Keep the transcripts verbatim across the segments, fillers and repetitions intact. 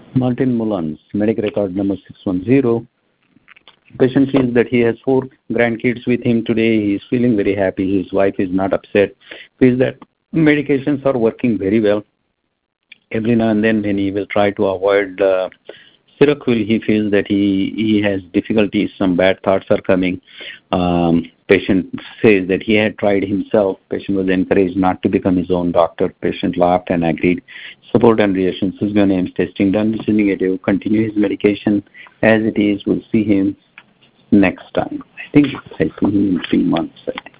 Martin Mullins, medical record number six one zero. Patient feels that he has four grandkids with him today. He is feeling very happy. His wife is not upset. Feels that medications are working very well. Every now and then when he will try to avoid uh, Seroquel, he feels that he, he has difficulties. Some bad thoughts are coming. Um, patient says that he had tried himself. Patient was encouraged not to become his own doctor. Patient laughed and agreed. Support and reaction. Susgan Ames testing done. This is negative. Continue his medication as it is. We'll see him next time. I think I see him in three months. I think.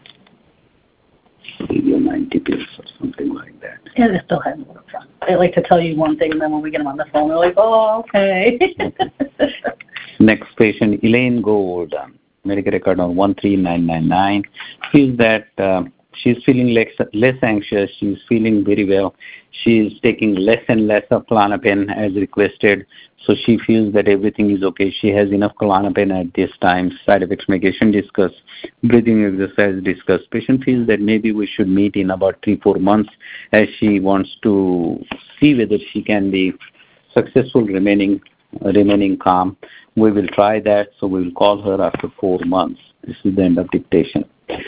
Give you ninety pills or something like that. Yeah, they still have more fun. They like to tell you one thing, and then when we get them on the phone, they're like, "Oh, okay." Next patient, Elaine Gold, medical record on one three nine nine nine. Feels that uh, she's feeling less, less anxious. She's feeling very well. She's taking less and less of Klonopin as requested. So she feels that everything is okay. She has enough Klonopin at this time. Side effects medication discussed. Breathing exercise discussed. Patient feels that maybe we should meet in about three, four months as she wants to see whether she can be successful remaining remaining calm. We will try that. So we will call her after four months. This is the end of dictation.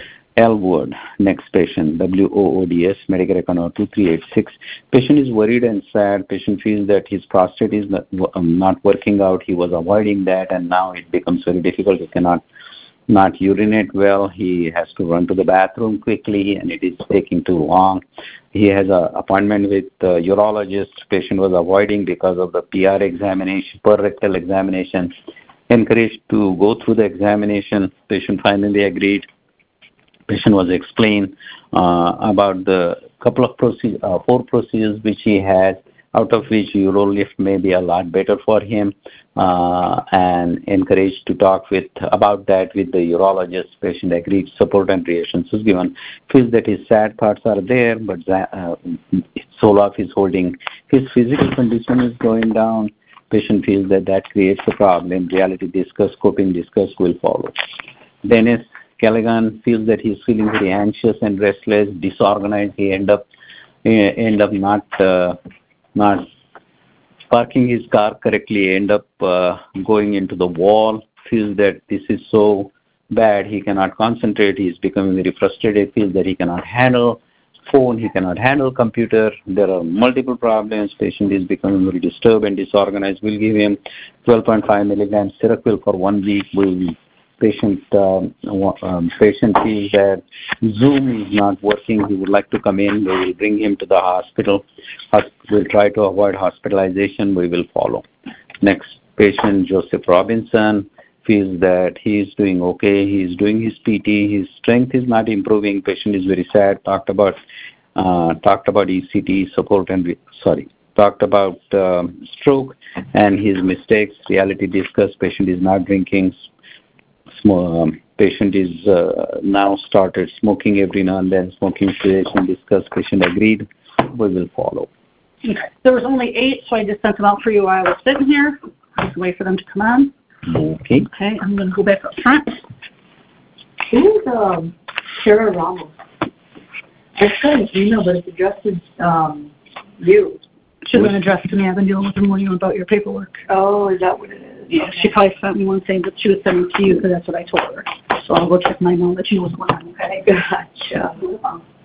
Elwood, next patient, W O O D S, medical record two three eight six. Patient is worried and sad. Patient feels that his prostate is not, um, not working out. He was avoiding that, and now it becomes very difficult. He cannot not urinate well. He has to run to the bathroom quickly, and it is taking too long. He has an appointment with the urologist. Patient was avoiding because of the P R examination, per rectal examination. Encouraged to go through the examination. Patient finally agreed. Patient was explained uh, about the couple of procedures, uh, four procedures which he has, out of which Urolift may be a lot better for him, uh, and encouraged to talk with about that with the urologist. Patient agreed. Support and reassurance was given. Feels that his sad thoughts are there, but uh, Zoloft is holding. His physical condition is going down. Patient feels that that creates a problem. Reality discuss, coping discuss will follow. Dennis Callaghan feels that he's feeling very anxious and restless, disorganized. He end up end up not uh, not parking his car correctly. End up uh, going into the wall. Feels that this is so bad. He cannot concentrate. He's becoming very frustrated. Feels that he cannot handle phone. He cannot handle computer. There are multiple problems. Patient is becoming very disturbed and disorganized. We'll give him twelve point five milligrams Seroquel for one week. We'll Patient um, um, patient feels that Zoom is not working. He would like to come in. We will bring him to the hospital. We'll try to avoid hospitalization. We will follow. Next patient, Joseph Robinson, feels that he is doing okay. He is doing his P T. His strength is not improving. Patient is very sad. Talked about uh, talked about E C T support and re- sorry. Talked about um, stroke and his mistakes. Reality discussed. Patient is not drinking. Um, patient is uh, now started smoking every now and then. Smoking cessation discussed. Patient agreed. We will follow. Okay. There was only eight, so I just sent them out for you while I was sitting here. I was waiting for them to come on. Okay. Okay, I'm going to go back up front. Who's um, Sarah Ramos? I got an email, but it's addressed to um, you. She's been addressed to me. I've been dealing with her more about your paperwork. Oh, is that what it is? Yeah, okay. She probably sent me one saying that she was sending to you because that's what I told her. So I'll go check my mail that she was one. Okay. Gotcha.